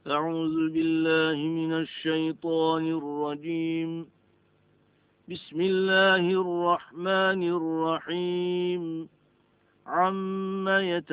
أعوذ بالله من الشيطان الرجيم. بسم الله الرحمن الرحيم. عم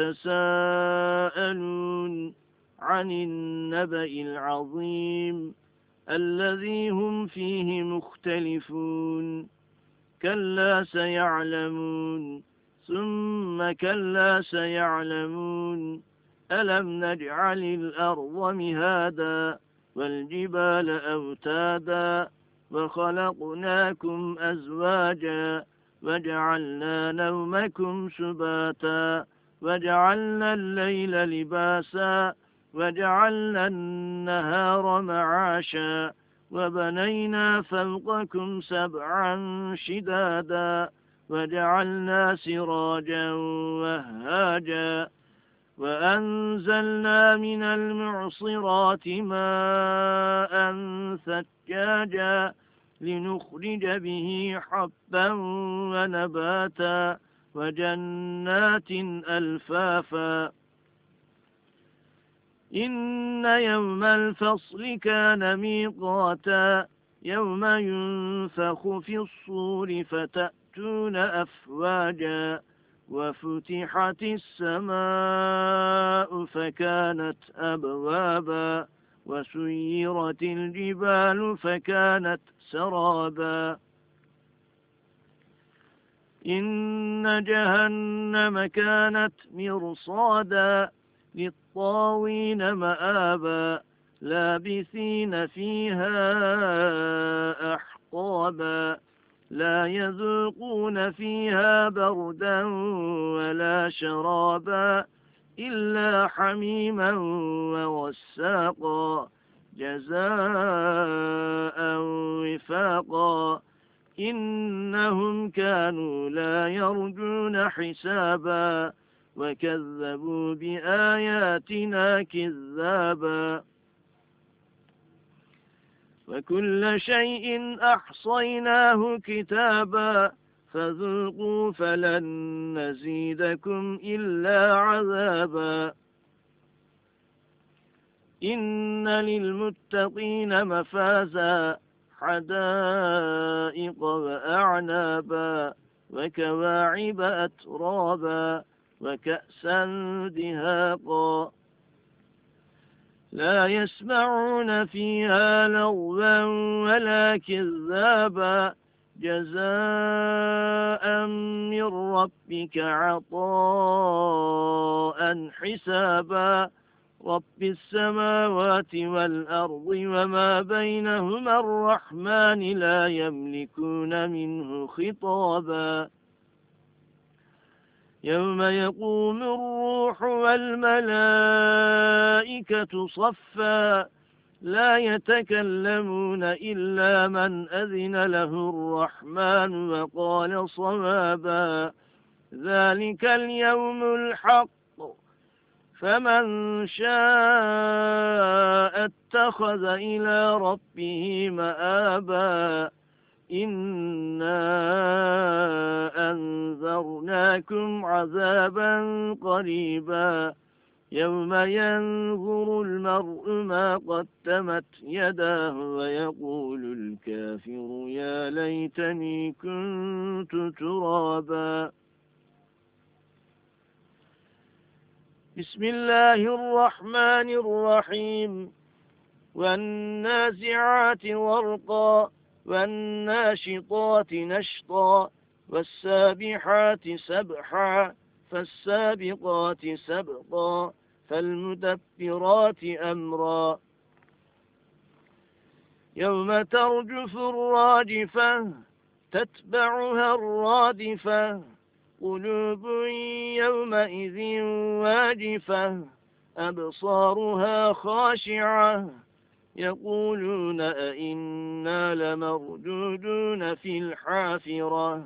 يتساءلون عن النبأ العظيم الذي هم فيه مختلفون. كلا سيعلمون ثم كلا سيعلمون. ألم نجعل الأرض مهادا والجبال أوتادا وخلقناكم أزواجا وجعلنا نومكم سباتا وجعلنا الليل لباسا وجعلنا النهار معاشا وبنينا فوقكم سبعا شدادا وجعلنا سراجا وهاجا وأنزلنا من المعصرات ماء ثجاجا لنخرج به حبا ونباتا وجنات ألفافا. إن يوم الفصل كان ميقاتا يوم ينفخ في الصور فتأتون أفواجا وفتحت السماء فكانت أبوابا وسيرت الجبال فكانت سرابا. إن جهنم كانت مرصادا للطاغين مآبا لابثين فيها أحقابا لا يذوقون فيها بردا ولا شرابا إلا حميما وغساقا جزاء وفاقا. إنهم كانوا لا يرجون حسابا وكذبوا بآياتنا كذابا. وكل شيء أحصيناه كتابا فذوقوا فلن نزيدكم إلا عذابا. إن للمتقين مفازا حدائق وأعنابا وكواعب أترابا وكأسا دهاقا لا يسمعون فيها لغوا ولا كذابا جزاء من ربك عطاء حسابا. رب السماوات والأرض وما بينهما الرحمن لا يملكون منه خطابا. يوم يقوم الروح والملائكة صفا لا يتكلمون إلا من أذن له الرحمن وقال صوابا. ذلك اليوم الحق فمن شاء اتخذ إلى ربه مآبا. إنا أنذرناكم عذابا قريبا يوم ينظر المرء ما قدمت يداه ويقول الكافر يا ليتني كنت ترابا. بسم الله الرحمن الرحيم. والنازعات غرقا والناشطات نشطا والسابحات سبحا فالسابقات سبقا فالمدبرات أمرا. يوم ترجف الراجفة تتبعها الرادفة قلوب يومئذ واجفة أبصارها خاشعة يقولون أئنا لمردودون في الحافرة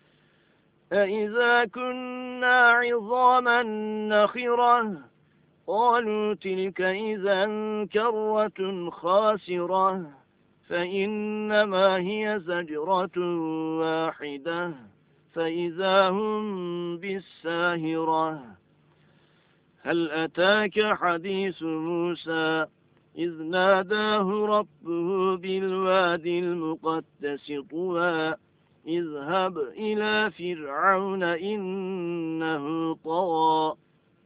أئذا كنا عظاما نخرة قالوا تلك إذا كرة خاسرة فإنما هي زجرة واحدة فإذا هم بالساهرة. هل أتاك حديث موسى إذ ناداه ربه بالوادي المقدس طوى اذهب إلى فرعون إنه طغى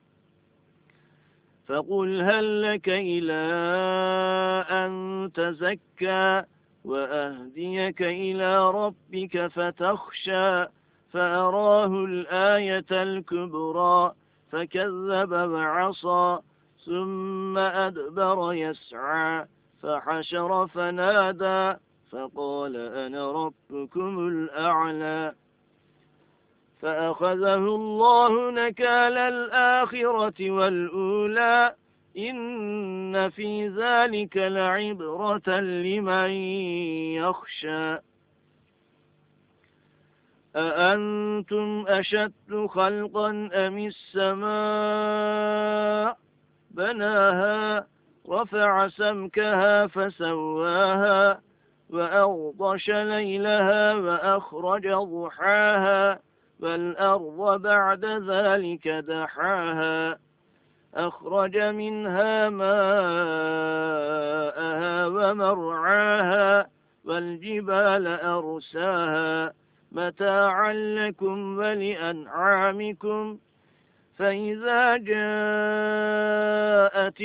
فقل هل لك إلى أن تزكى وأهديك إلى ربك فتخشى فأراه الآية الكبرى فكذب وعصى ثم أدبر يسعى فحشر فنادى فقال أنا ربكم الأعلى فأخذه الله نكال الآخرة والأولى إن في ذلك لعبرة لمن يخشى أأنتم أشد خلقا أم السماء بناها رفع سمكها فسواها وأغطش ليلها وأخرج ضحاها والأرض بعد ذلك دحاها أخرج منها ماءها ومرعاها والجبال أرساها متاعا لكم ولأنعامكم فإذا جاءت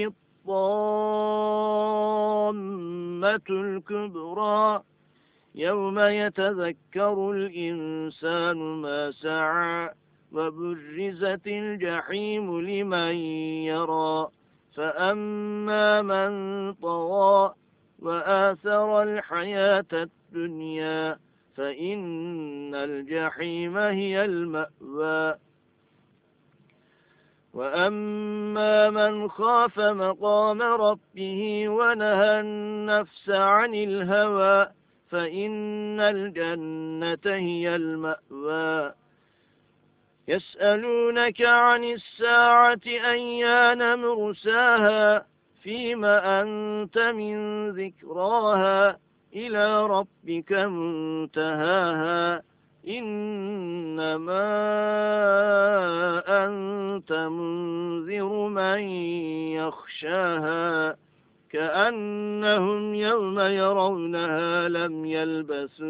الطامة الكبرى يوم يتذكر الإنسان ما سعى وبرزت الجحيم لمن يرى فأما من طغى وآثر الحياة الدنيا فإن الجحيم هي المأوى وأما من خاف مقام ربه ونهى النفس عن الهوى فإن الجنة هي المأوى يسألونك عن الساعة أيان مرساها فيما أنت من ذكراها إلى ربك منتهاها إنما أنت منذر من يخشاها كأنهم يوم يرونها لم يلبثوا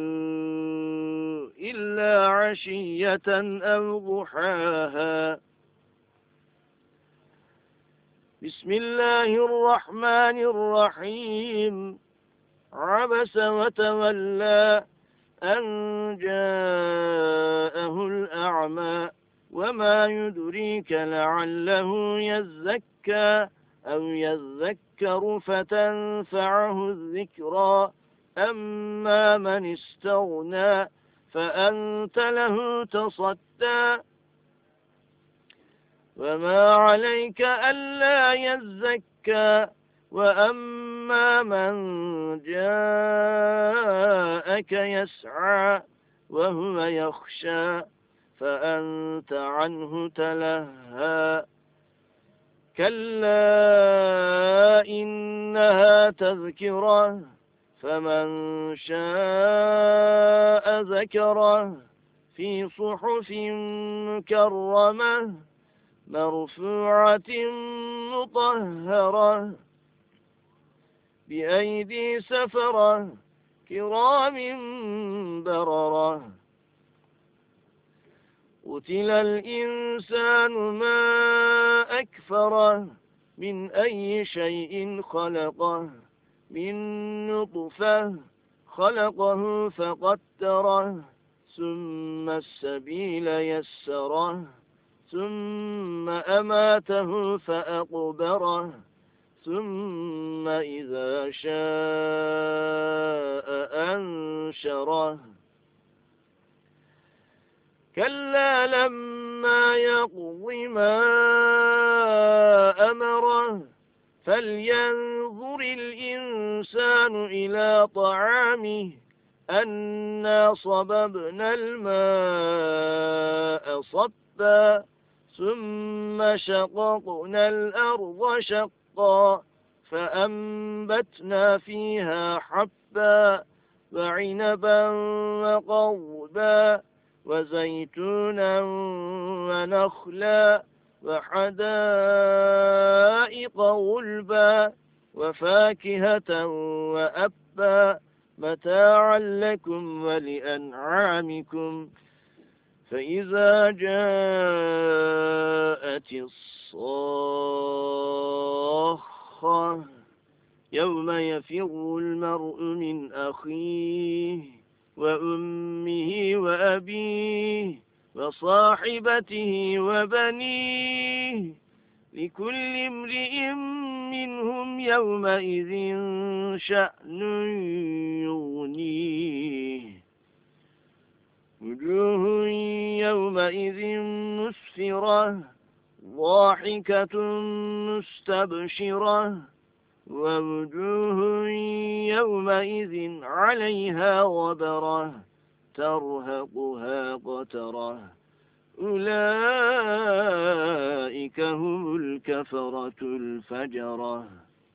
إلا عشية أو ضحاها بسم الله الرحمن الرحيم عبس وتولى أن جاءه الأعمى وما يدريك لعله يزكى أو يذكر فتنفعه الذكرى أما من استغنى فأنت له تصدى وما عليك ألا يزكى وأما من جاءك يسعى وهو يخشى فأنت عنه تلهى كلا إنها تذكرة فمن شاء ذكره في صحف مكرمة مرفوعة مطهرة بأيدي سفرة كرام بررة قتل الإنسان ما أكفره من أي شيء خلقه من نطفة خلقه فقدره ثم السبيل يسره ثم أماته فأقبره ثم إذا شاء أنشره كلا لما يقض ما أمره فلينظر الإنسان إلى طعامه أنا صببنا الماء صبا ثم شققنا الأرض شقا فأنبتنا فيها حبا وعنبا وقضبا وزيتونا ونخلا وحدائق غلبا وفاكهة وأبا متاعا لكم ولأنعامكم. فإذا جاءت الصاخة يوم يفر المرء من أخيه وأمه وأبيه وصاحبته وبنيه لكل امرئ منهم يومئذ شأن يغنيه. وجوه يومئذ مسفرة ضاحكة مستبشرة ووجوه يومئذ عليها غبرة ترهقها قترة أولئك هم الكفرة الفجرة.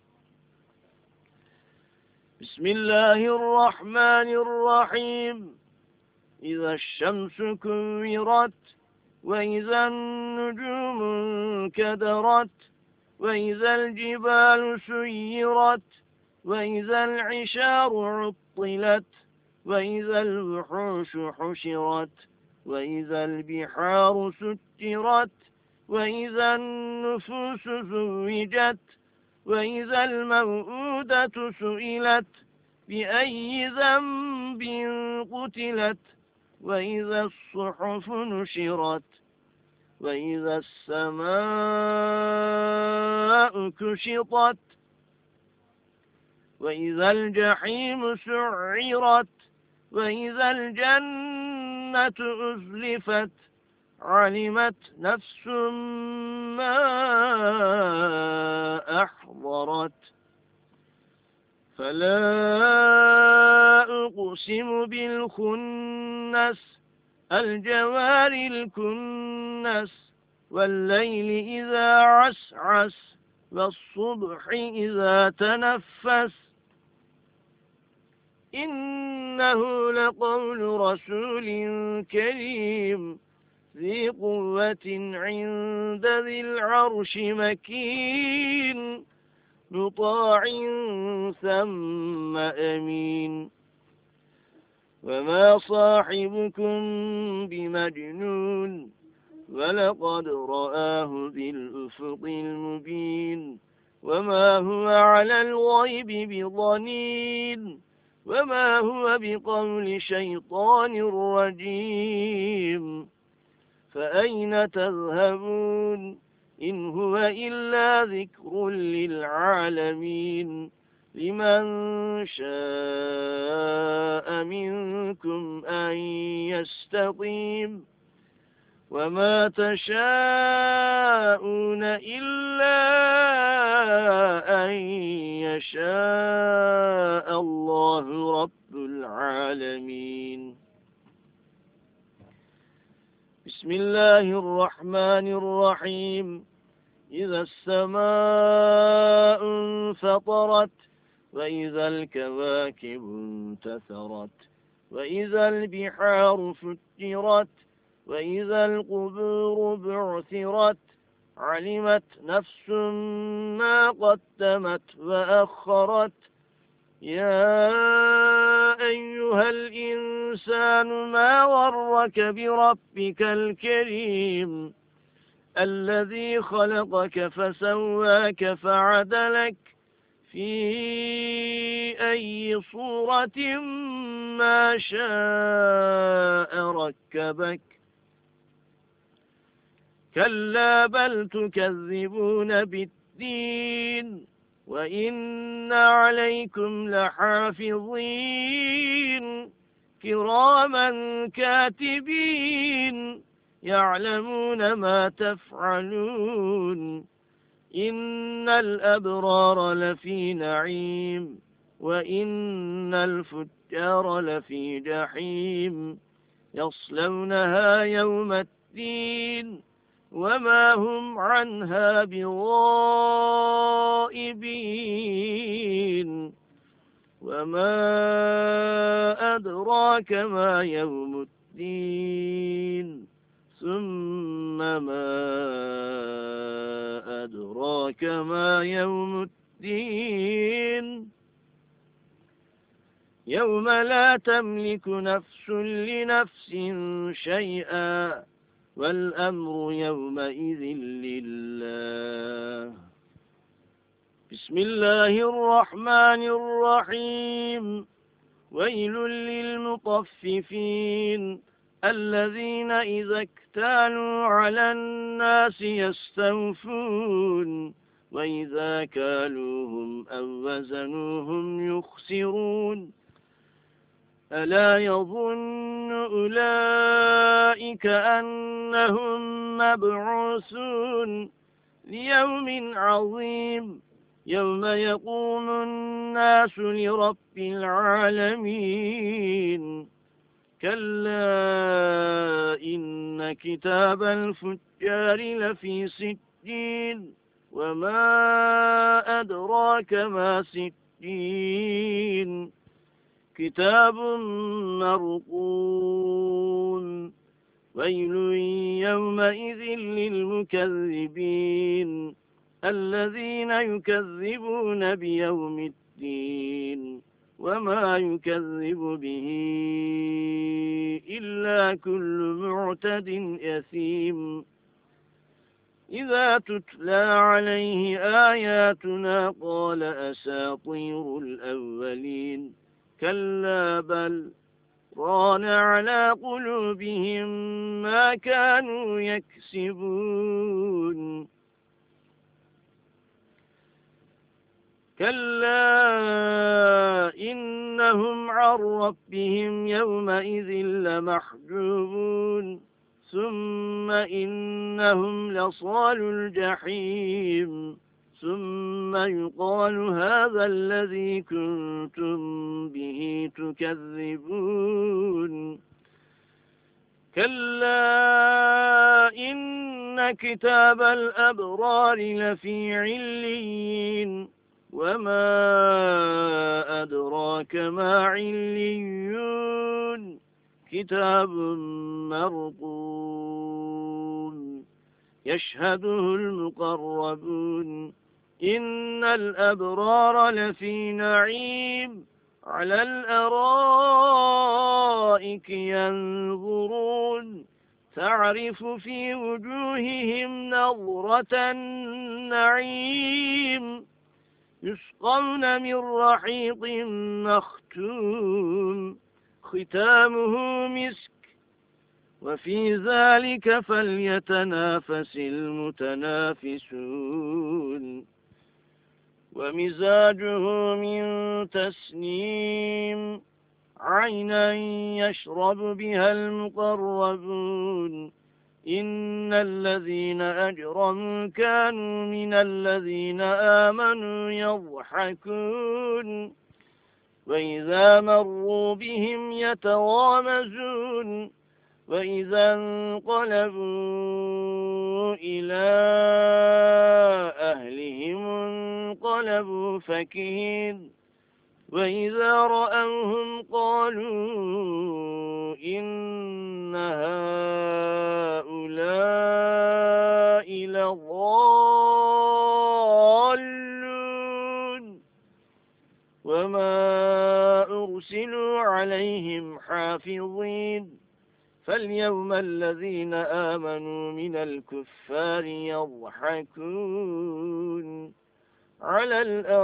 بسم الله الرحمن الرحيم. إذا الشمس كورت وإذا النجوم انكدرت وإذا الجبال سيرت وإذا العشار عطلت وإذا الوحوش حشرت وإذا البحار سجرت وإذا النفوس زوجت وإذا الموءودة سئلت بأي ذنب قتلت وإذا الصحف نشرت وإذا السماء كشطت وإذا الجحيم سعرت وإذا الجنة أزلفت علمت نفس ما أحضرت. فلا أقسم بالخنس الجوار الكنس والليل إذا عسعس والصبح إذا تنفس إنه لقول رسول كريم ذي قوة عند ذي العرش مكين مطاع ثم أمين. وما صاحبكم بمجنون ولقد رآه بالأفق المبين وما هو على الغيب بضنين وما هو بقول شيطان رجيم. فأين تذهبون إن هو إلا ذكر للعالمين لمن شاء منكم أن يستقيم وما تشاءون إلا أن يشاء الله رب العالمين. بسم الله الرحمن الرحيم. إذا السماء انفطرت وإذا الكواكب انتثرت وإذا البحار فجرت وإذا القبور بعثرت علمت نفس ما قدمت وأخرت. يا أيها الإنسان ما غرك بربك الكريم الذي خلقك فسواك فعدلك في أي صورة ما شاء ركبك. كلا بل تكذبون بالدين وإن عليكم لحافظين كراما كاتبين يعلمون ما تفعلون. إن الأبرار لفي نعيم وإن الفجار لفي جحيم يصلونها يوم الدين وما هم عنها بغائبين. وما أدراك ما يوم الدين ثم ما أدراك ما يوم الدين الدين يوم لا تملك نفس لنفس شيئا والأمر يومئذ لله. بسم الله الرحمن الرحيم. ويل للمطففين الذين إذا اكتالوا على الناس يستوفون وإذا كالوهم أو وزنوهم يخسرون. ألا يظن أولئك أنهم مبعوثون ليوم عظيم يوم يقوم الناس لرب العالمين. كلا إن كتاب الفجار لفي سجين وما أدراك ما سجين كتاب مرقوم. ويل يومئذ للمكذبين الذين يكذبون بيوم الدين وما يكذب به إلا كل معتد أثيم. إذا تتلى عليه آياتنا قال أساطير الأولين كلا بل ران على قلوبهم ما كانوا يكسبون. كلا إنهم عن ربهم يومئذ لمحجوبون ثم إنهم لصالوا الجحيم ثم يقال هذا الذي كنتم به تكذبون. كلا إن كتاب الأبرار لفي عليين وما أدراك ما عليون كتاب مرقوم يشهده المقربون. إن الأبرار لفي نعيم على الأرائك ينظرون تعرف في وجوههم نظرة النعيم يسقون من رحيق مختوم ختامه مسك وفي ذلك فليتنافس المتنافسون. ومزاجه من تسنيم عينا يشرب بها المقربون. إن الذين أجرموا كانوا من الذين آمنوا يضحكون وإذا مروا بهم يتغامزون وإذا انقلبوا إلى أهلهم انقلبوا فكهين وإذا رأوهم قالوا إن هؤلاء لضالون وما أرسلوا عليهم حافظين. فاليوم الذين آمنوا من الكفار يضحكون على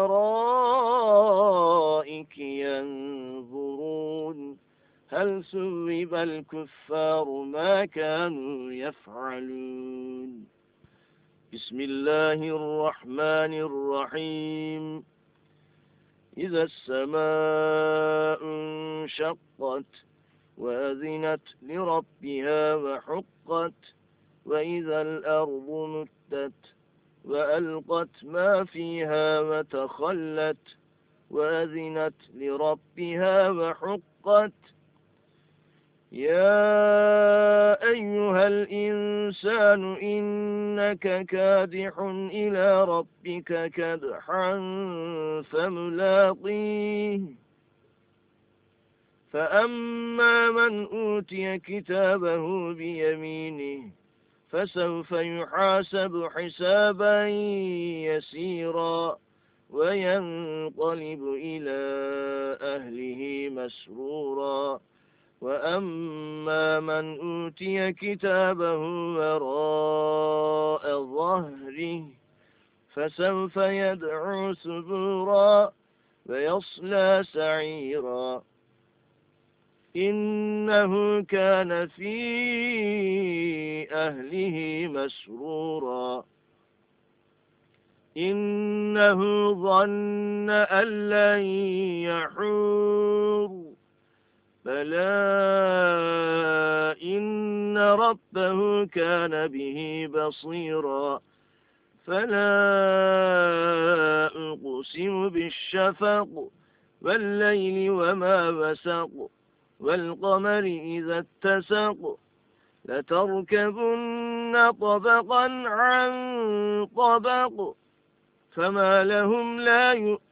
الأرائك ينظرون هل ثوب الكفار ما كانوا يفعلون. بسم الله الرحمن الرحيم. إذا السماء انشقت وأذنت لربها وحقت وإذا الأرض مدت وألقت ما فيها وتخلت وأذنت لربها وحقت. يا أيها الإنسان إنك كادح إلى ربك كدحا فملاقيه. فأما من أوتي كتابه بيمينه فسوف يحاسب حسابا يسيرا وينقلب إلى أهله مسرورا وأما من أوتي كتابه وراء ظهره فسوف يدعو ثبورا ويصلى سعيرا إنه كان في أهله مسرورا إنه ظن أن لن يحور بلى إن ربه كان به بصيرا فلا أقسم بالشفق والليل وما وسق والقمر إذا اتسق لتركبن طبقا عن طبق فما لهم لا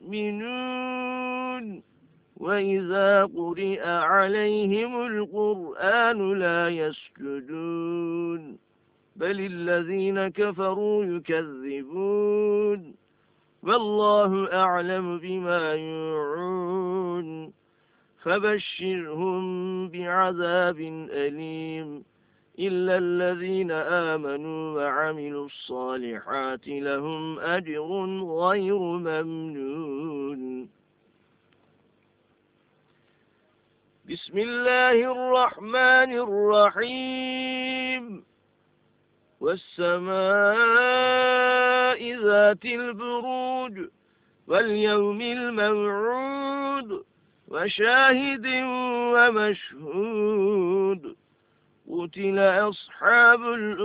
يؤمنون وإذا قرئ عليهم القرآن لا يسجدون بل الذين كفروا يكذبون والله أعلم بما يوعون فبشرهم بعذاب أليم إلا الذين آمنوا وعملوا الصالحات لهم أجر غير ممنون بسم الله الرحمن الرحيم والسماء ذات البروج واليوم الموعود وشاهد ومشهود قتل أصحاب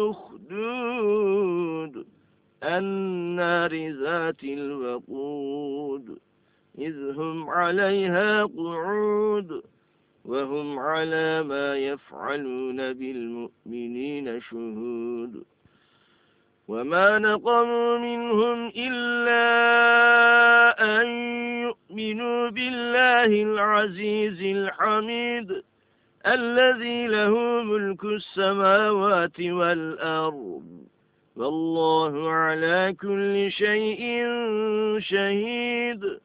الأخدود النار ذات الوقود إذ هم عليها قعود وهم على ما يفعلون بالمؤمنين شهود وما نقموا منهم إلا أن يؤمنوا بالله العزيز الحميد الذي له ملك السماوات والأرض والله على كل شيء شهيد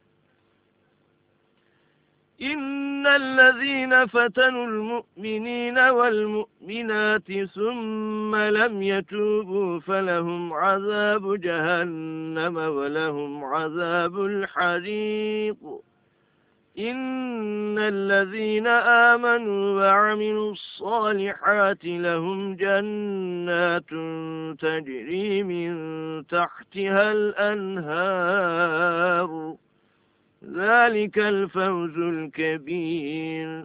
إن الذين فتنوا المؤمنين والمؤمنات ثم لم يتوبوا فلهم عذاب جهنم ولهم عذاب الحريق إن الذين آمنوا وعملوا الصالحات لهم جنات تجري من تحتها الأنهار ذلك الفوز الكبير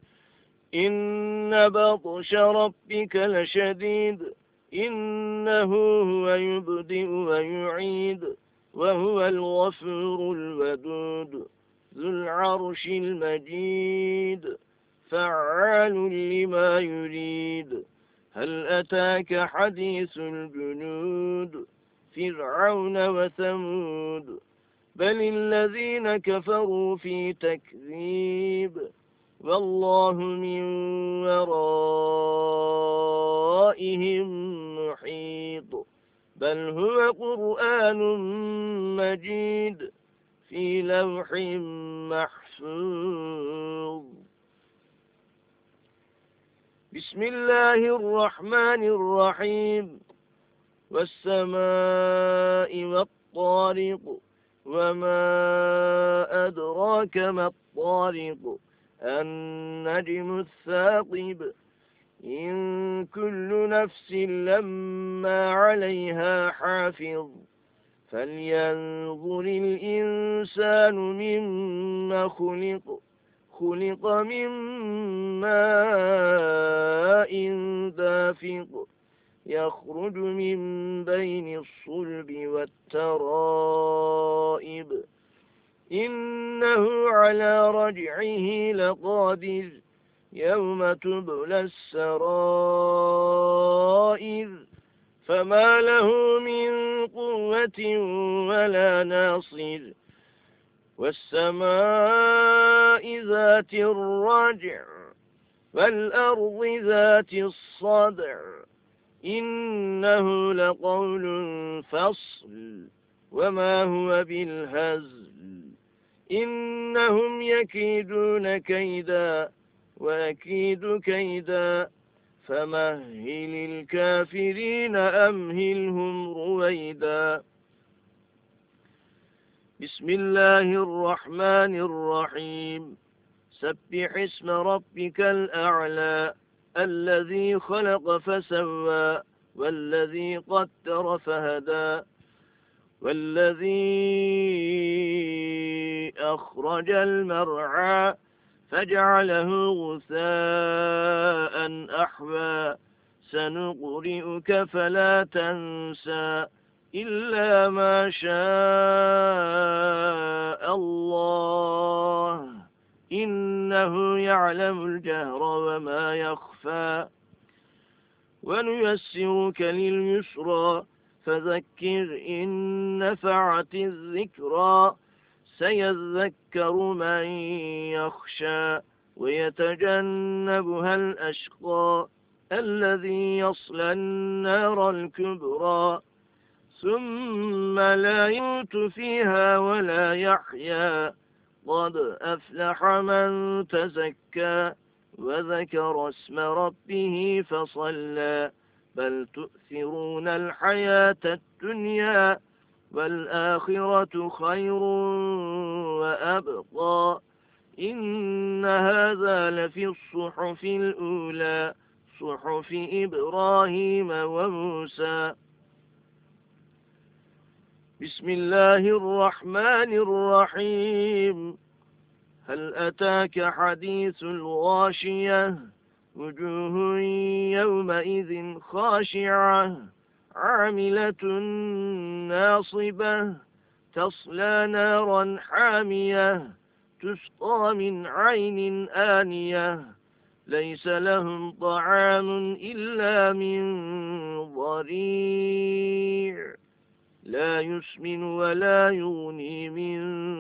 إن بطش ربك لشديد إنه هو يبدئ ويعيد وهو الغفور الودود ذو العرش المجيد فعال لما يريد هل أتاك حديث الجنود فرعون وثمود بل الذين كفروا في تكذيب والله من ورائهم محيط بل هو قرآن مجيد في لوح محفوظ بسم الله الرحمن الرحيم والسماء والطارق وما أدراك ما الطارق النجم الثاقب إن كل نفس لما عليها حافظ فلينظر الإنسان مما خلق من ماء دافق يخرج من بين الصلب والترائب إنه على رجعه لقادر يوم تبلى السرائر فما له من قوة ولا ناصر والسماء ذات الرجع والأرض ذات الصدع إنه لقول فصل وما هو بالهزل إنهم يكيدون كيدا وأكيد كيدا فمهل الكافرين أمهلهم رويدا. بسم الله الرحمن الرحيم. سبح اسم ربك الأعلى الذي خلق فسوى والذي قدر فهدى والذي أخرج المرعى فجعله غثاء أحوى سنقرئك فلا تنسى إلا ما شاء الله إنه يعلم الجهر وما يخفى ونيسرك لليسرى فذكر إن نفعت الذكرى سيذكر من يخشى ويتجنبها الأشقى الذي يصلى النار الكبرى ثم لا يموت فيها ولا يحيا قد أفلح من تزكى وذكر اسم ربه فصلى بل تؤثرون الحياة الدنيا والآخرة خير وأبقى إن هذا لفي الصحف الأولى صحف إبراهيم وموسى. بسم الله الرحمن الرحيم. هل أتاك حديث الغاشية وجوه يومئذ خاشعة عاملة ناصبة تصلى نارا حامية تسقى من عين آنية ليس لهم طعام إلا من ضريع لا يسمن ولا يغني من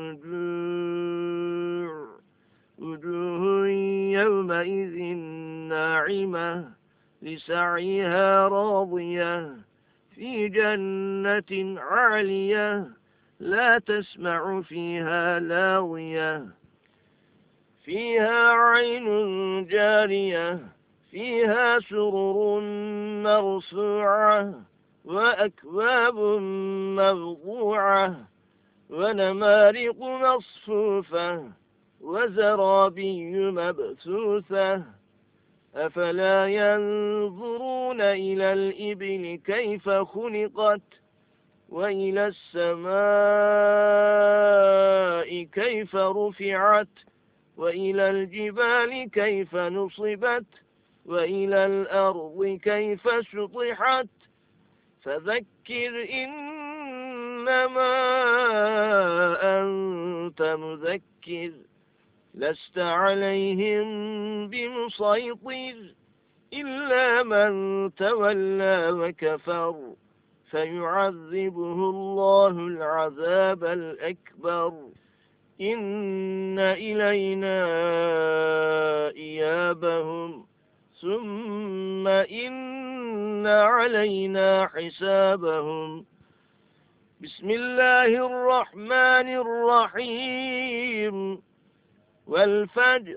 جوع وجوه يومئذ ناعمة لسعيها راضية في جنة عالية لا تسمع فيها لاغية فيها عين جارية فيها سرر مرفوعة وأكواب موضوعة ونمارق مصفوفة وزرابي مبثوثة أفلا ينظرون إلى الإبل كيف خلقت وإلى السماء كيف رفعت وإلى الجبال كيف نصبت وإلى الأرض كيف سطحت فذكر إنما أنت مذكر لست عليهم بمسيطر إلا من تولى وكفر فيعذبه الله العذاب الأكبر إن إلينا إيابهم ثم إن علينا حسابهم. بسم الله الرحمن الرحيم. والفجر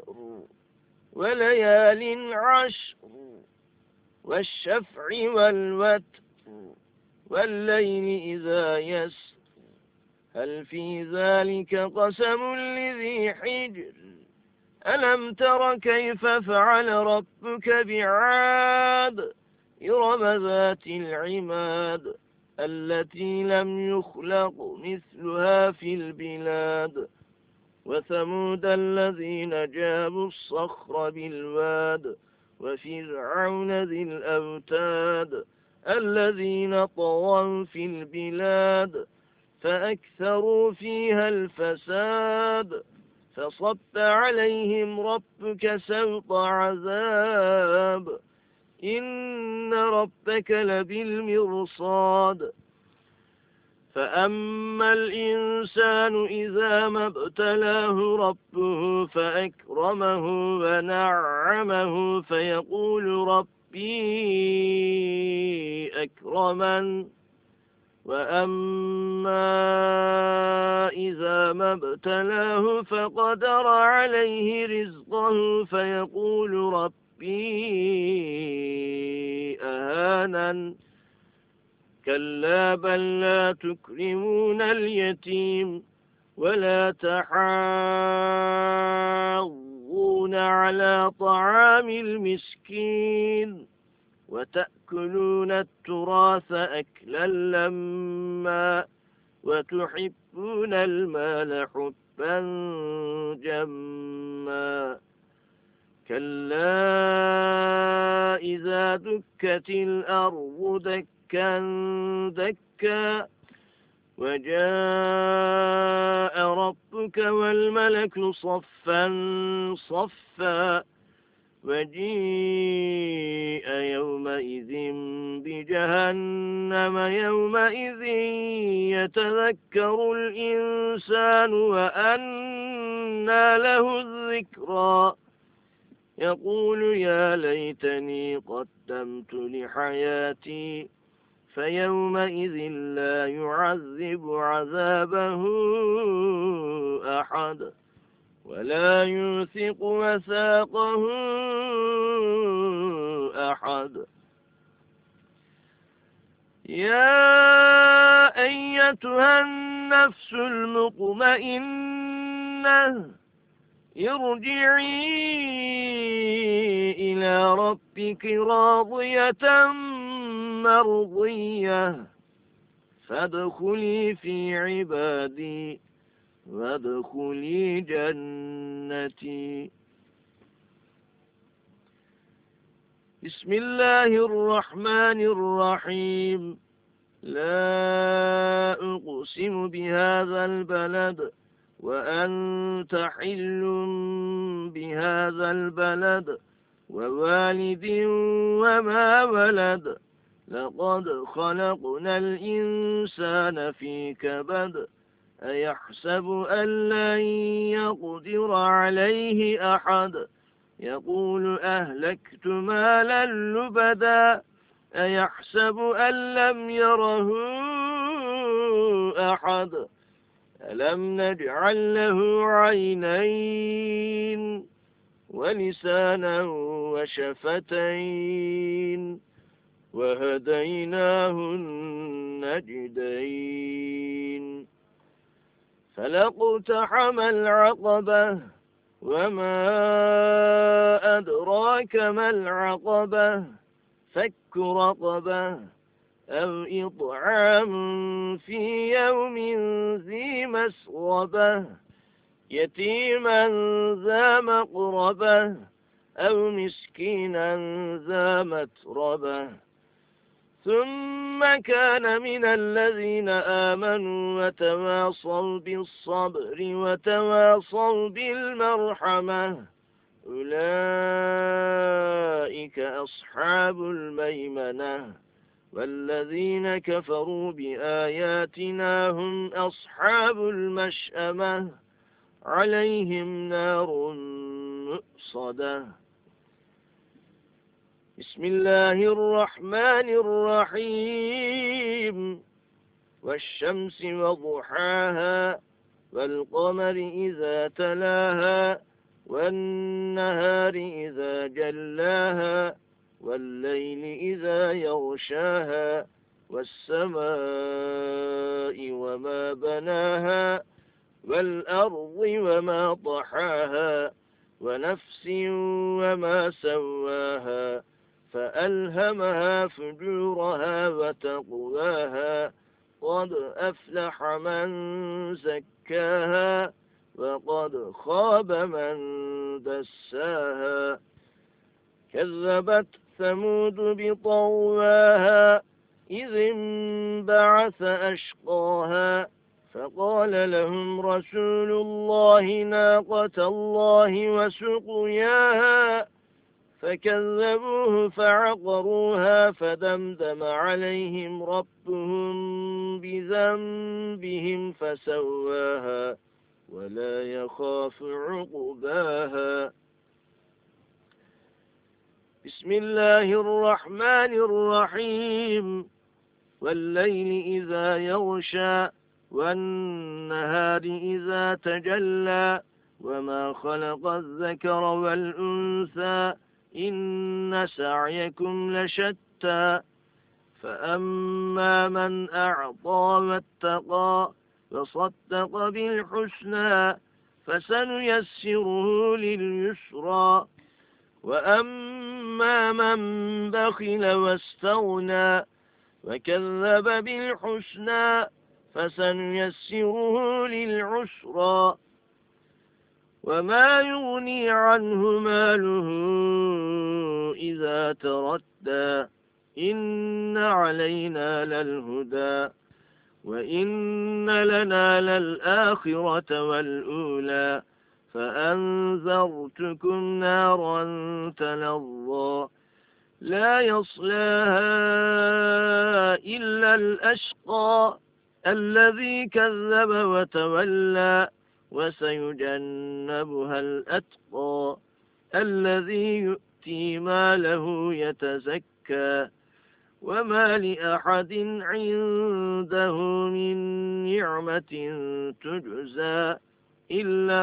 وليال عشر والشفع والوتر والليل إذا يسر هل في ذلك قسم لذي حجر ألم تر كيف فعل ربك بعاد إرم ذات العماد التي لم يخلق مثلها في البلاد وثمود الذين جابوا الصخر بالواد وفرعون ذي الأوتاد الذين طغوا في البلاد فأكثروا فيها الفساد فصب عليهم ربك سوط عذاب إن ربك لبالمرصاد فأما الإنسان إذا ما ابتلاه ربه فأكرمه ونعمه فيقول ربي أكرمن وأما إذا ما ابتلاه فقدر عليه رزقه فيقول ربي أهانن كلا بل لا تكرمون اليتيم ولا تحاضون على طعام المسكين وتأكلون التراث أكلا لما وتحبون المال حبا جما كلا إذا دكت الأرض دكا دكا وجاء ربك والملك صفا صفا وجيء يومئذ بجهنم يومئذ يتذكر الإنسان وأنى له الذكرى يقول يا ليتني قدمت لحياتي فيومئذ لا يعذب عذابه أحد ولا يوثق وثاقه أحد يا أيتها النفس المطمئنة ارجعي إلى ربك راضية مرضية فادخلي في عبادي وادخلي جنتي. بسم الله الرحمن الرحيم. لا أقسم بهذا البلد وأنت حل بهذا البلد ووالد وما ولد لقد خلقنا الإنسان في كبد أيحسب أن لن يقدر عليه أحد يقول أهلكت مالا لبدا أيحسب أن لم يره أحد ألم نجعل له عينين ولسانا وشفتين وهديناه النجدين فلاقتحم العقبة وما أدراك ما العقبة فك رقبة أو إطعام في يوم ذي مسغبة يتيما ذا مقربة أو مسكينا ذا متربة ثم كان من الذين آمنوا وتواصوا بالصبر وتواصوا بالمرحمة أولئك أصحاب الميمنة والذين كفروا بآياتنا هم أصحاب المشأمة عليهم نار مؤصدة. بسم الله الرحمن الرحيم. والشمس وضحاها والقمر إذا تلاها والنهار إذا جلاها والليل إذا يغشاها والسماء وما بناها والأرض وما طحاها ونفس وما سواها فألهمها فجورها وتقواها قد أفلح من زكاها وقد خاب من دساها كذبت ثمود بطغواها إذ انبعث أشقاها فقال لهم رسول الله ناقة الله وسقياها فكذبوه فعقروها فدمدم عليهم ربهم بذنبهم فسواها ولا يخاف عقباها. بسم الله الرحمن الرحيم. والليل إذا يغشى والنهار إذا تجلى وما خلق الذكر والأنثى إن سعيكم لشتى فأما من أعطى واتقى وصدق بالحسنى فسنيسره لليسرى وأما من بخل واستغنى وكذب بالحسنى فسنيسره للعسرى وما يغني عنه ماله إذا تردى إن علينا للهدى وإن لنا للآخرة والأولى فأنذرتكم نارا تلظى لا يصلاها إلا الأشقى الذي كذب وتولى وسيجنبها الأتقى الذي يؤتي ماله يتزكى وما لأحد عنده من نعمة تجزى إلا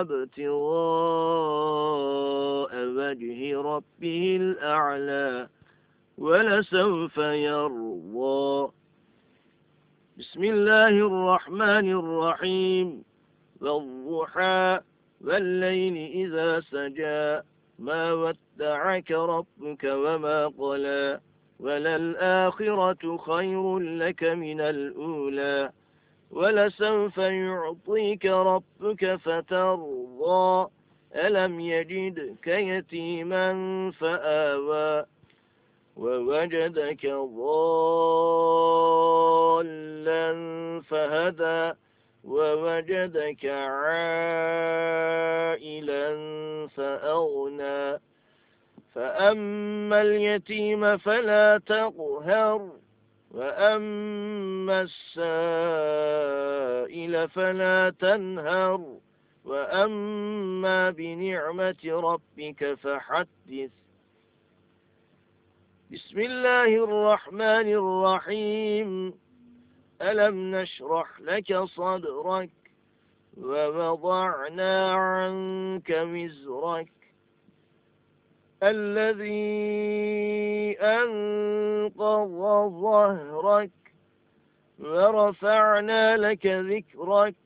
ابتغاء وجه ربه الأعلى ولسوف يرضى بسم الله الرحمن الرحيم والضحى والليل إذا سجى ما ودعك ربك وما قلى وللآخرة خير لك من الأولى ولسوف يعطيك ربك فترضى ألم يجدك يتيما فآوى ووجدك ضالا فهدى ووجدك عائلا فأغنى فأما اليتيم فلا تقهر وأما السائل فلا تنهر وأما بنعمة ربك فحدث بسم الله الرحمن الرحيم ألم نشرح لك صدرك ووضعنا عنك وزرك الذي أنقض ظهرك ورفعنا لك ذكرك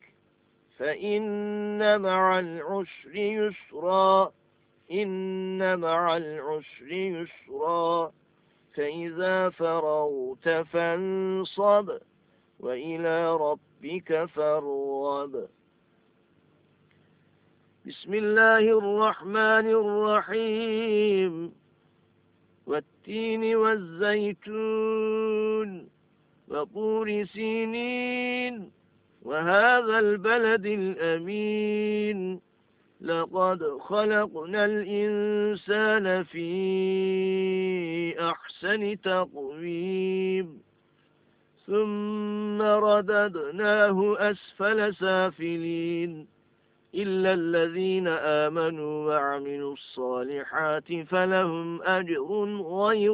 فإن مع العسر يسرا إن مع العسر يسرا فإذا فرغت فانصب وإلى ربك فارغب بسم الله الرحمن الرحيم والتين والزيتون وطور سينين وهذا البلد الأمين لقد خلقنا الإنسان في أحسن تقويم ثم رددناه أسفل سافلين إلا الذين آمنوا وعملوا الصالحات فلهم أجر غير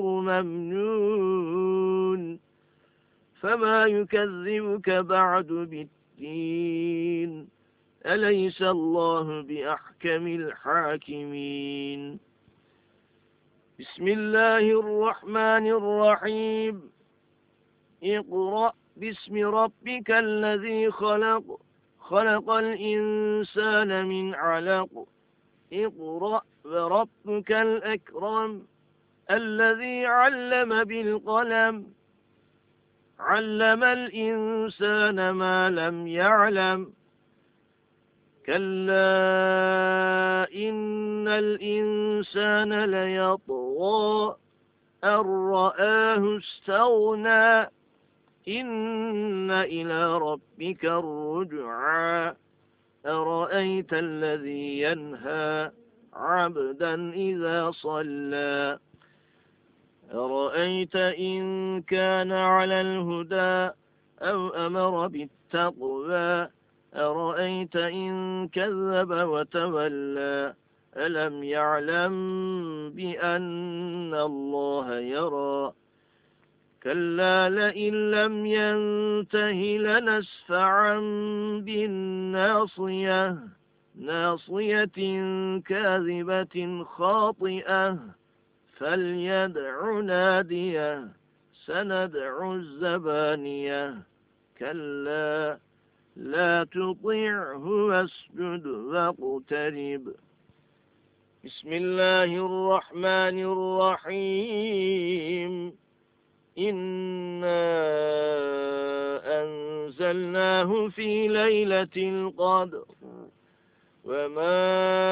ممنون فما يكذبك بعد بالدين أليس الله بأحكم الحاكمين بسم الله الرحمن الرحيم اقرأ باسم ربك الذي خلق خلق الإنسان من علق اقرأ وربك الأكرم الذي علم بالقلم علم الإنسان ما لم يعلم كلا إن الإنسان ليطغى أن رآه استغنى إن إلى ربك الرجعى أرأيت الذي ينهى عبدا إذا صلى أرأيت إن كان على الهدى أو أمر بالتقوى أرأيت إن كذب وتولى ألم يعلم بأن الله يرى كلا لئن لم ينته لنسفعا بالناصية ناصية كاذبة خاطئة فليدع ناديه سندع الزبانية كلا لا تطعه واسجد واقترب. بسم الله الرحمن الرحيم. إنا أنزلناه في ليلة القدر وما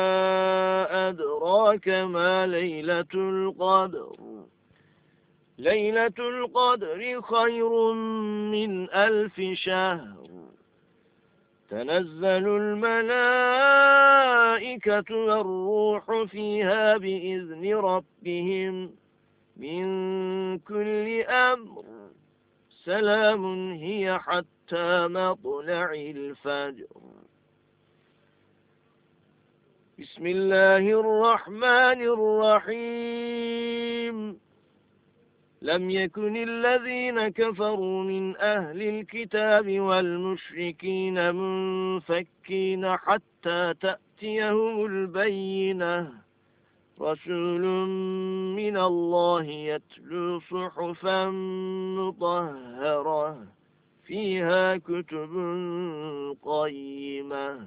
أدراك ما ليلة القدر ليلة القدر خير من 1000 شهر تنزل الملائكة والروح فيها بإذن ربهم من كل أمر سلام هي حتى مطلع الفجر. بسم الله الرحمن الرحيم. لم يكن الذين كفروا من أهل الكتاب والمشركين منفكين حتى تأتيهم البينة رسول من الله يتلو صحفا مطهرة فيها كتب قيمة.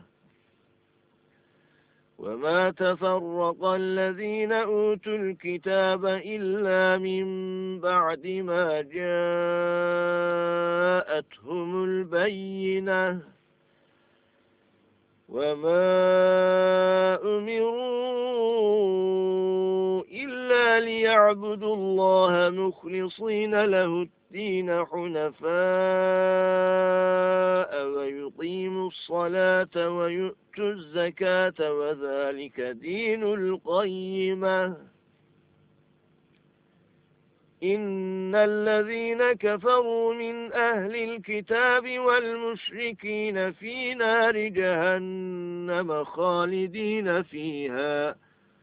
وما تفرق الذين أوتوا الكتاب إلا من بعد ما جاءتهم البينة وما أمروا إلا ليعبدوا الله مخلصين له الدين حنفاء ويقيموا الصلاة ويؤتوا الزكاة وذلك دين القيمة. إن الذين كفروا من أهل الكتاب والمشركين في نار جهنم خالدين فيها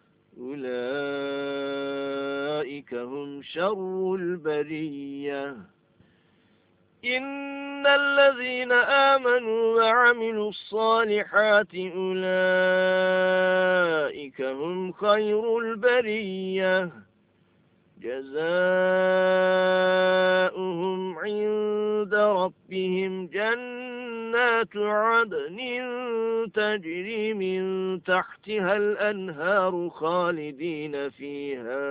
أولئك هم شر البرية. إن الذين آمنوا وعملوا الصالحات أولئك هم خير البرية جزاؤهم عند ربهم جنات عدن تجري من تحتها الأنهار خالدين فيها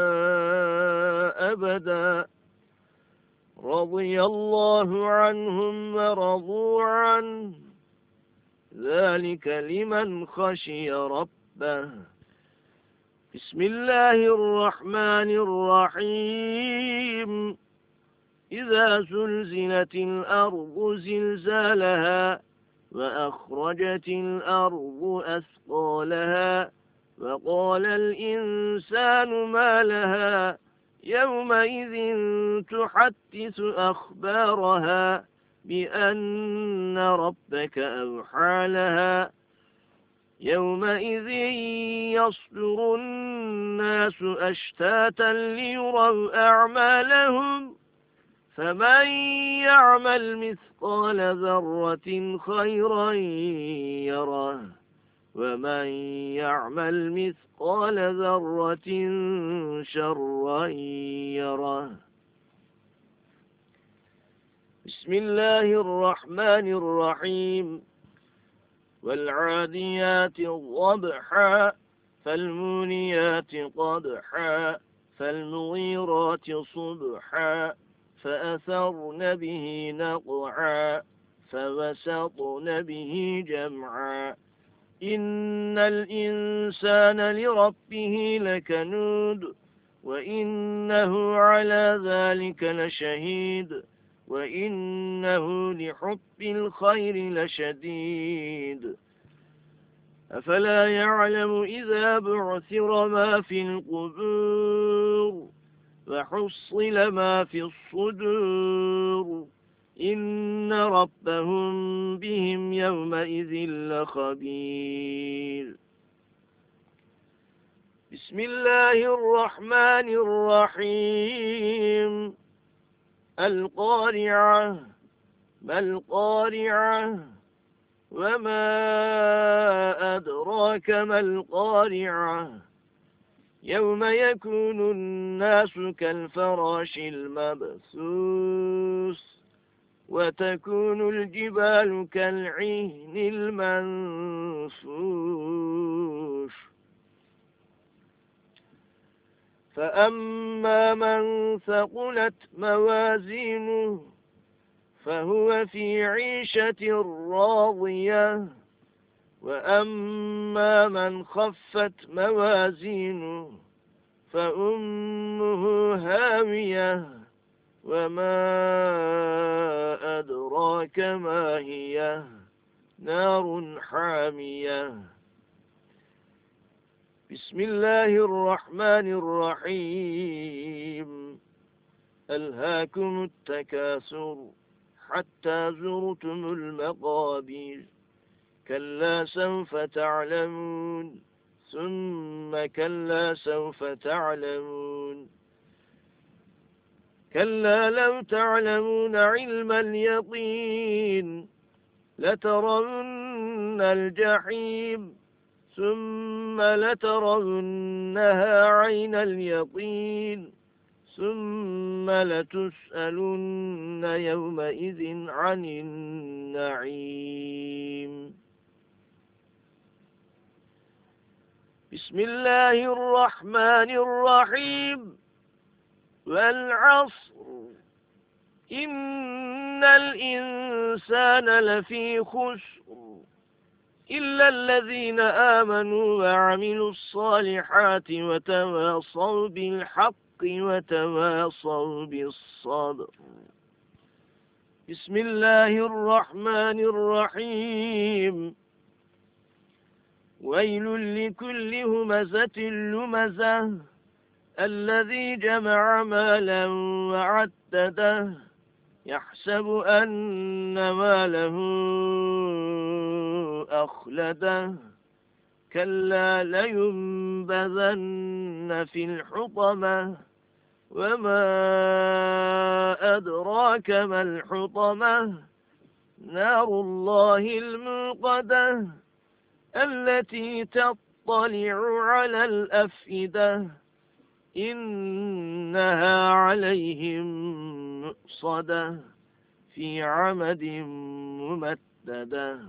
أبدا رضي الله عنهم ورضوا عنه ذلك لمن خشي ربه. بسم الله الرحمن الرحيم. إذا زلزلت الأرض زلزالها وأخرجت الأرض أثقالها وقال الإنسان ما لها يومئذ تحدث أخبارها بأن ربك أوحى لها يومئذ يصدر الناس أشتاتا ليروا أعمالهم فمن يعمل مثقال ذرة خيرا يره ومن يعمل مثقال ذرة شرا يره. بسم الله الرحمن الرحيم. والعاديات ضبحا فالمونيات قدحا فالمغيرات صبحا فأثرن به نقعا فوسطن به جمعا إن الإنسان لربه لكنود وإنه على ذلك لشهيد وإنه لحب الخير لشديد. أفلا يعلم إذا بعثر ما في القبور وحصل ما في الصدور إن ربهم بهم يومئذ لخبير. بسم الله الرحمن الرحيم. القارعة ما القارعة وما أدراك ما القارعة يوم يكون الناس كالفراش المبثوث وتكون الجبال كالعهن المنفوش فأما من ثقلت موازينه فهو في عيشة راضية وأما من خفت موازينه فأمه هاوية وما أدراك ما هي نار حامية بسم الله الرحمن الرحيم ألهاكم التكاثر حتى زرتم المقابر كلا سوف تعلمون ثم كلا سوف تعلمون كلا لو تعلمون علم اليقين لترون الجحيم ثم لترونها عين اليقين ثم لتسألن يومئذ عن النعيم بسم الله الرحمن الرحيم والعصر إن الإنسان لفي خسر إلا الذين آمنوا وعملوا الصالحات وتواصوا بالحق وتواصوا بالصبر بسم الله الرحمن الرحيم ويل لكل همزة لمزة الذي جمع مالا وعدده يحسب أن ماله أخلده كلا لينبذن في الحطمة وما أدراك ما الحطمة نار الله الموقدة التي تطلع على الأفئدة إنها عليهم مؤصدة في عمد ممددة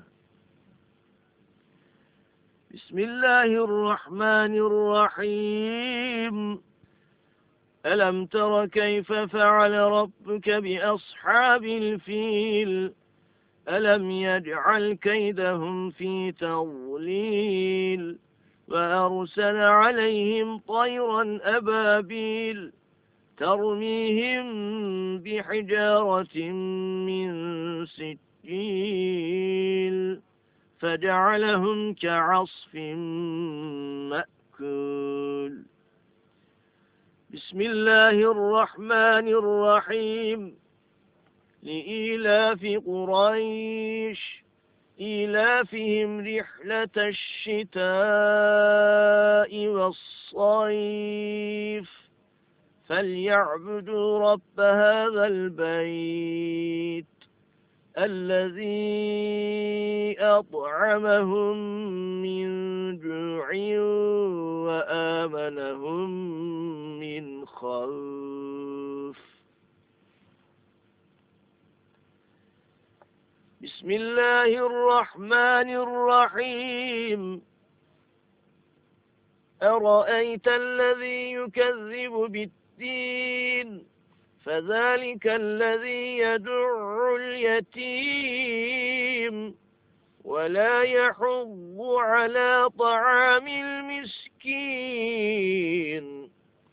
بسم الله الرحمن الرحيم ألم تر كيف فعل ربك بأصحاب الفيل ألم يجعل كيدهم في تضليل وأرسل عليهم طيرا أبابيل ترميهم بحجارة من سجيل فجعلهم كعصف مأكول بسم الله الرحمن الرحيم لإيلاف قريش إيلافهم رحلة الشتاء والصيف فليعبدوا رب هذا البيت الذي أطعمهم من جوع وآمنهم من خوف بسم الله الرحمن الرحيم أرأيت الذي يكذب بالدين فذلك الذي يدع اليتيم ولا يحض على طعام المسكين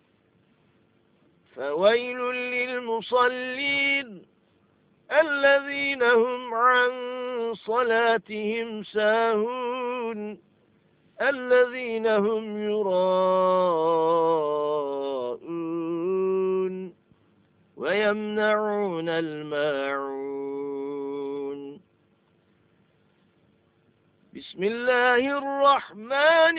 فويل للمصلين الذين هم عن صلاتهم ساهون الذين هم يراءون ويمنعون الماعون بسم الله الرحمن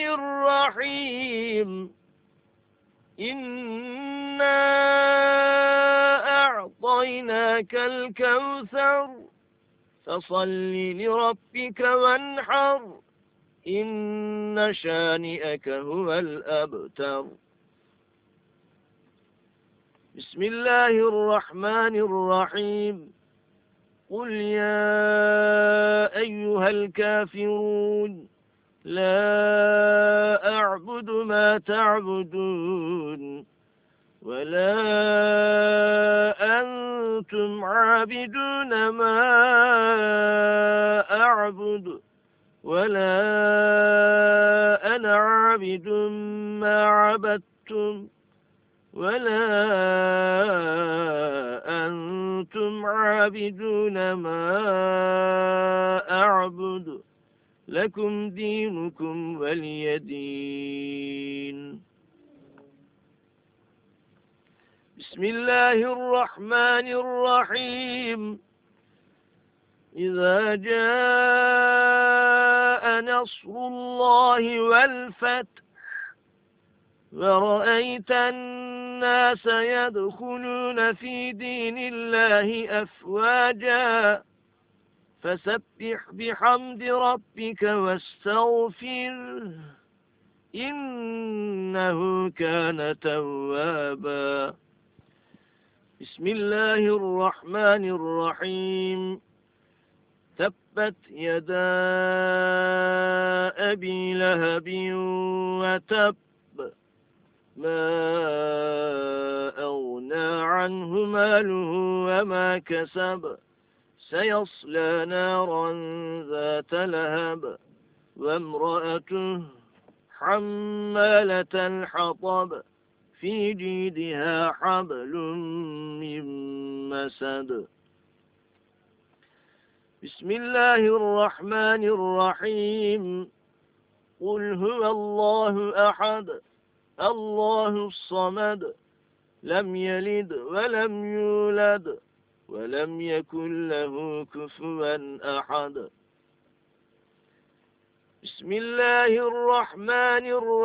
الرحيم إنا أعطيناك الكوثر فصل لربك وانحر إن شانئك هو الأبتر. بسم الله الرحمن الرحيم. قل يا أيها الكافرون لا أعبد ما تعبدون ولا أنتم عابدون ما أعبد ولا أنا عابد ما عبدتم ولا أنتم عابدون ما أعبد لكم دينكم ولي دين. بسم الله الرحمن الرحيم. إذا جاء نصر الله والفتح ورأيت الناس يدخلون في دين الله أفواجا فسبح بحمد ربك واستغفره إنه كان توابا. بسم الله الرحمن الرحيم. تبت يدا أبي لهب وتب ما أغنى عنه ماله وما كسب سيصلى نارا ذات لهب وامرأته حمالة الحطب في جيدها حبل من مسد. بسم الله الرحمن الرحيم. قل هو الله أحد الله الصمد لم يلد ولم يولد ولم يكن له كفوا أحد. بسم الله الرحمن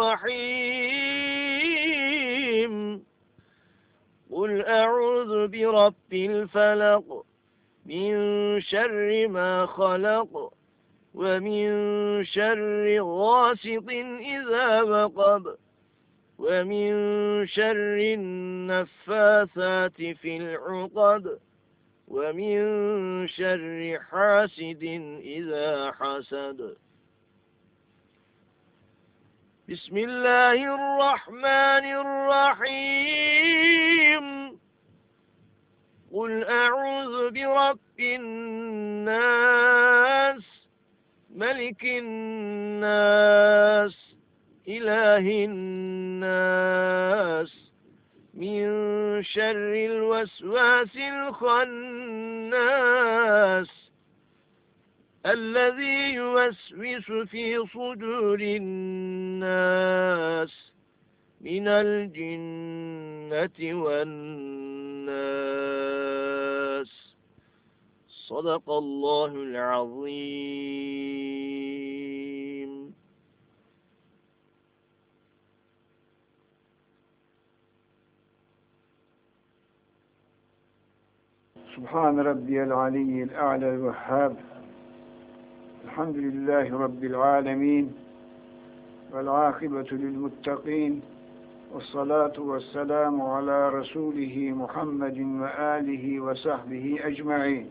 الرحيم. قل أعوذ برب الفلق من شر ما خلق ومن شر غاسق إذا وقب ومن شر النفاثات في العقد ومن شر حاسد إذا حسد. بسم الله الرحمن الرحيم. قل أعوذ برب الناس ملك الناس إله الناس من شر الوسواس الخناس الذي يوسوس في صدور الناس من الجنة والناس. صدق الله العظيم. سبحان ربي العلي الأعلى الوهاب. الحمد لله رب العالمين والعاقبة للمتقين والصلاة والسلام على رسوله محمد وآله وصحبه أجمعين.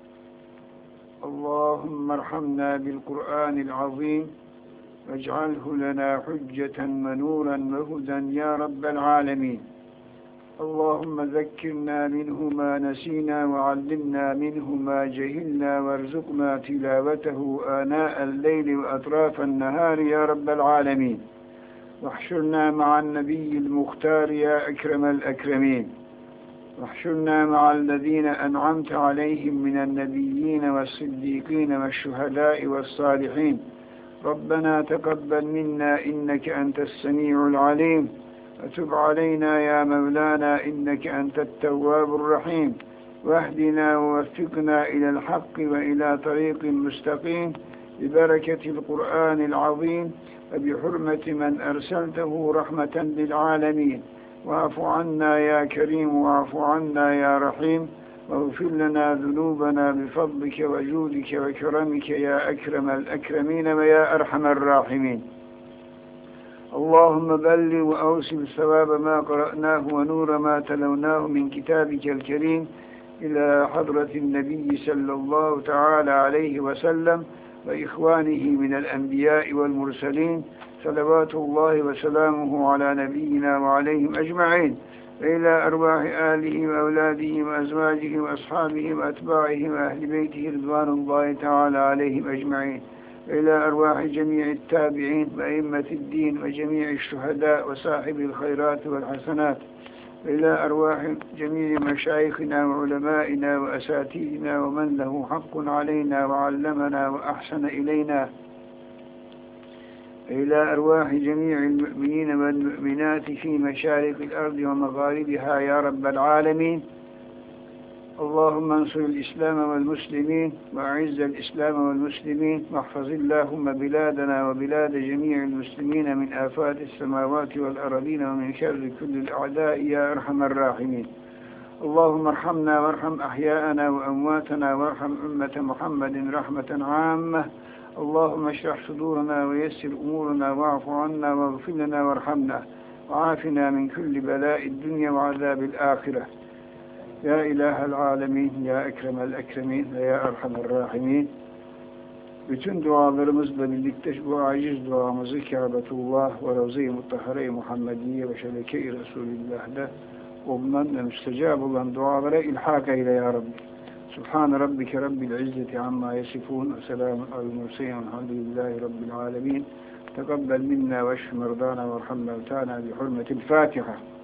اللهم ارحمنا بالقرآن العظيم واجعله لنا حجة ونورا وهدى يا رب العالمين. اللهم ذكرنا منه ما نسينا وعلمنا منه ما جهلنا وارزقنا تلاوته آناء الليل وأطراف النهار يا رب العالمين. واحشرنا مع النبي المختار يا أكرم الأكرمين. واحشرنا مع الذين أنعمت عليهم من النبيين والصديقين والشهداء والصالحين. ربنا تقبل منا إنك أنت السميع العليم وتب علينا يا مولانا إنك أنت التواب الرحيم. واهدنا ووفقنا إلى الحق وإلى طريق مستقيم ببركة القرآن العظيم وبحرمة من أرسلته رحمة للعالمين. واعف عنا يا كريم، واعف عنا يا رحيم، واغفر لنا ذنوبنا بفضلك وجودك وكرمك يا أكرم الأكرمين ويا أرحم الراحمين. اللهم بلغ وأوصل ثواب ما قرأناه ونور ما تلوناه من كتابك الكريم إلى حضرة النبي صلى الله تعالى عليه وسلم وإخوانه من الأنبياء والمرسلين، صلوات الله وسلامه على نبينا وعليهم أجمعين، وإلى أرواح آله وأولاده وأزواجه وأصحابه وأتباعه وأهل بيته رضوان الله تعالى عليهم أجمعين، وإلى أرواح جميع التابعين وأئمة الدين وجميع الشهداء وصاحب الخيرات والحسنات، وإلى أرواح جميع مشايخنا وعلمائنا وأساتذتنا ومن له حق علينا وعلمنا وأحسن إلينا، إلى أرواح جميع المؤمنين والمؤمنات في مشارق الأرض ومغاربها يا رب العالمين. اللهم انصر الإسلام والمسلمين وأعز الإسلام والمسلمين، واحفظ اللهم بلادنا وبلاد جميع المسلمين من آفات السماوات والأرضين ومن شر كل الأعداء يا أرحم الراحمين. اللهم ارحمنا وارحم أحياءنا وأمواتنا وارحم أمة محمد رحمة عامة. اللهم اشرح صدورنا ويسر أمورنا واعف عنا واغفر لنا وارحمنا وعافنا من كل بلاء الدنيا وعذاب الآخرة يا إله العالمين ya Ekrem el-Ekremin ve ya Erhamer Rahimin. Bütün dualarımızla birlikte bu aciz duamızı Kâbetullah ve Ravza-i Mutahhare-i Muhammediye ve Şebeke-i Resulillah'da bulunan ve müstecab olan dualara ilhak eyle ya Rabbi. Subhan rabbike rabbil izzeti amma yasifun ve selamun alel murselin elhamdülillahi rabbil alemin. Tekabbel minna ve eşfi merdana ve erham mevtana bi hurmetil Fatiha.